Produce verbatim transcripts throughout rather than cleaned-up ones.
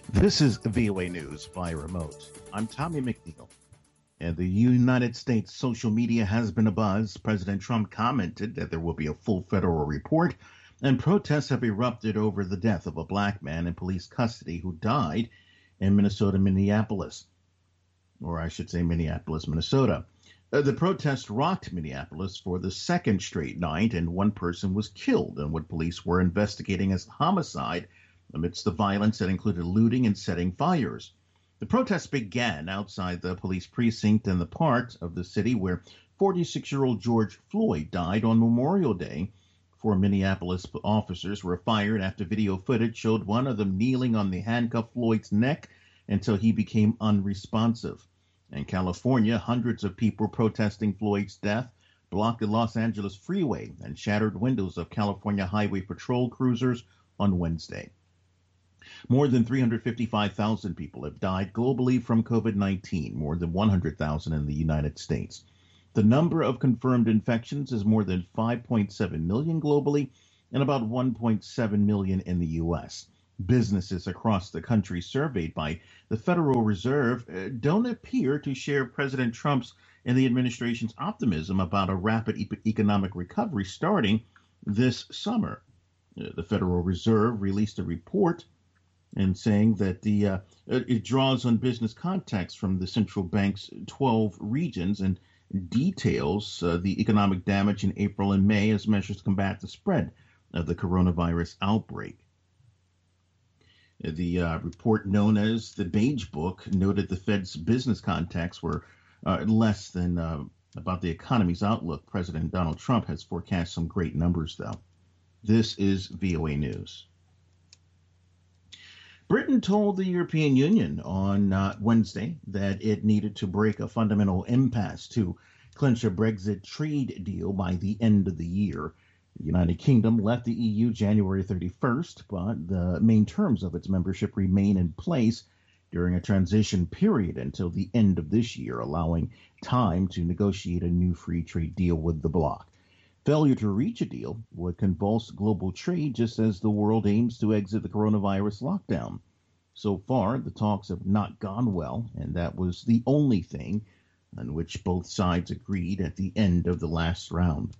This is V O A News via remote. I'm Tommy McNeil. And the United States social media has been abuzz. President Trump commented that there will be a full federal report, and protests have erupted over the death of a black man in police custody who died in Minnesota, Minneapolis, or I should say Minneapolis, Minnesota. Uh, the protest rocked Minneapolis for the second straight night, and one person was killed in what police were investigating as homicide amidst the violence that included looting and setting fires. The protests began outside the police precinct in the part of the city where forty-six-year-old George Floyd died on Memorial Day. Four Minneapolis officers were fired after video footage showed one of them kneeling on the handcuffed Floyd's neck until he became unresponsive. In California, hundreds of people protesting Floyd's death blocked the Los Angeles freeway and shattered windows of California Highway Patrol cruisers on Wednesday. More than three hundred fifty-five thousand people have died globally from COVID nineteen, more than one hundred thousand in the United States. The number of confirmed infections is more than five point seven million globally and about one point seven million in the U S. Businesses across the country surveyed by the Federal Reserve uh, don't appear to share President Trump's and the administration's optimism about a rapid e- economic recovery starting this summer. Uh, the Federal Reserve released a report and saying that the uh, it draws on business contacts from the central bank's twelve regions and details uh, the economic damage in April and May as measures to combat the spread of the coronavirus outbreak. The uh, report, known as the Beige Book, noted the Fed's business contacts were uh, less than uh, about the economy's outlook. President Donald Trump has forecast some great numbers, though. This is V O A News. Britain told the European Union on uh, Wednesday that it needed to break a fundamental impasse to clinch a Brexit trade deal by the end of the year. The United Kingdom left the E U January thirty-first, but the main terms of its membership remain in place during a transition period until the end of this year, allowing time to negotiate a new free trade deal with the bloc. Failure to reach a deal would convulse global trade just as the world aims to exit the coronavirus lockdown. So far, the talks have not gone well, and that was the only thing on which both sides agreed at the end of the last round.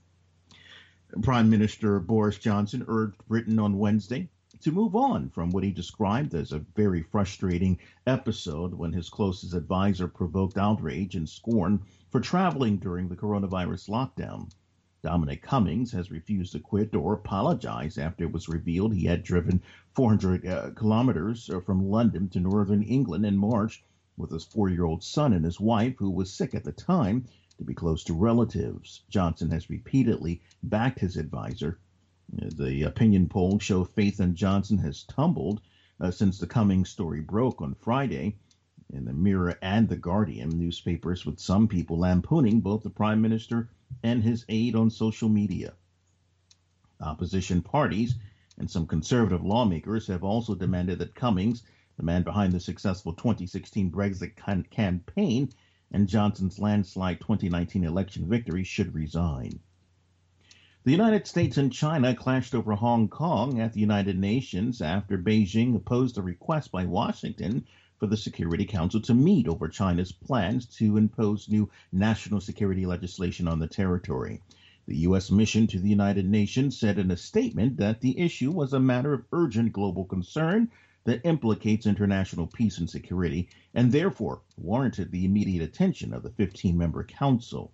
Prime Minister Boris Johnson urged Britain on Wednesday to move on from what he described as a very frustrating episode when his closest advisor provoked outrage and scorn for traveling during the coronavirus lockdown. Dominic Cummings has refused to quit or apologize after it was revealed he had driven four hundred uh, kilometers from London to northern England in March with his four-year-old son and his wife, who was sick at the time, to be close to relatives. Johnson has repeatedly backed his advisor. The opinion polls show faith in Johnson has tumbled uh, since the Cummings story broke on Friday. In the Mirror and the Guardian newspapers, with some people lampooning both the prime minister and his aide on social media. Opposition parties and some conservative lawmakers have also demanded that Cummings, the man behind the successful twenty sixteen Brexit can- campaign and Johnson's landslide twenty nineteen election victory, should resign. The United States and China clashed over Hong Kong at the United Nations after Beijing opposed a request by Washington for the Security Council to meet over China's plans to impose new national security legislation on the territory. The U S mission to the United Nations said in a statement that the issue was a matter of urgent global concern that implicates international peace and security, and therefore warranted the immediate attention of the fifteen-member council.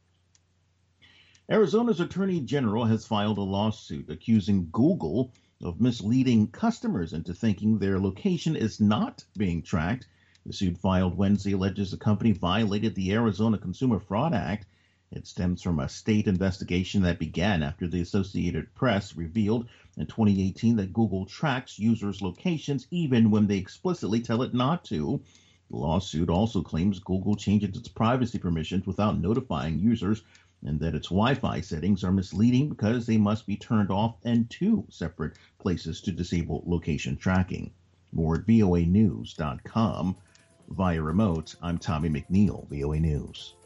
Arizona's Attorney General has filed a lawsuit accusing Google of misleading customers into thinking their location is not being tracked. The suit filed Wednesday alleges the company violated the Arizona Consumer Fraud Act. It stems from a state investigation that began after the Associated Press revealed in twenty eighteen that Google tracks users' locations even when they explicitly tell it not to. The lawsuit also claims Google changes its privacy permissions without notifying users, and that its Wi-Fi settings are misleading because they must be turned off in two separate places to disable location tracking. More at V O A news dot com. Via remote, I'm Tommy McNeil, V O A News.